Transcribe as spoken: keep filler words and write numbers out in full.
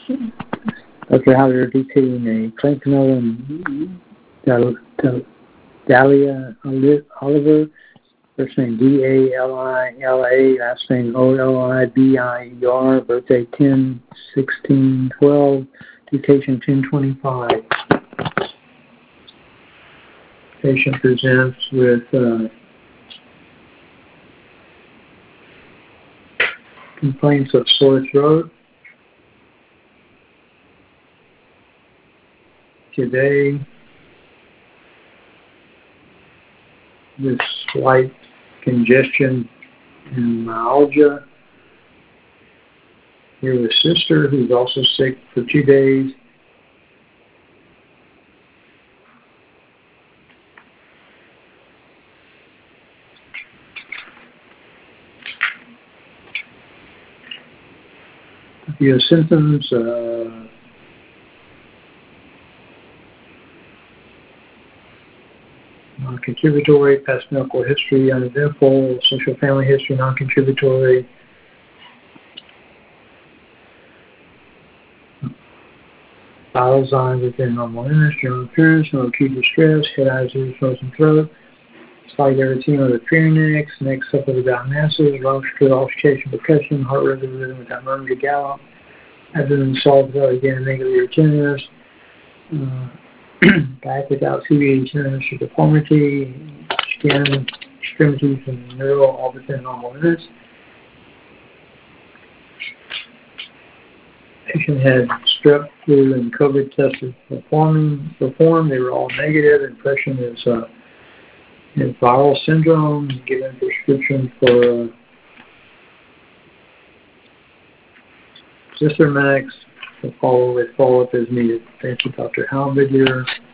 Doctor Howard detailing a Clankanella and Dal, Dal, Dahlia Oliver, first name D A L I L A, last name O L I B I E R, birthday ten sixteen twelve, dictation ten twenty-five. Patient presents with uh, complaints of sore throat. Today, with slight congestion and myalgia. Here with sister, who's also sick for two days. A few symptoms. Uh, Non-contributory, past medical history, uneventful, social family history, non-contributory. Vital signs within normal limits, general appearance, no acute distress, head, eyes, ears, nose, and throat. Slight erythema of the pharynx, neck suffered without masses, lungs, good auscultation, percussion, heart rhythm, rhythm without murmur to gallop, abdomen solid without again negative tenderness. Uh, back without C V A tenderness or deformity, skin, extremities, and neural all within normal limits. Patient had strep, flu, and COVID tested performing, performed. They were all negative. Impression is, uh, is viral syndrome. Given prescription for uh, Zithromax. Follow with follow-up as needed. Thank you, Doctor Halbig.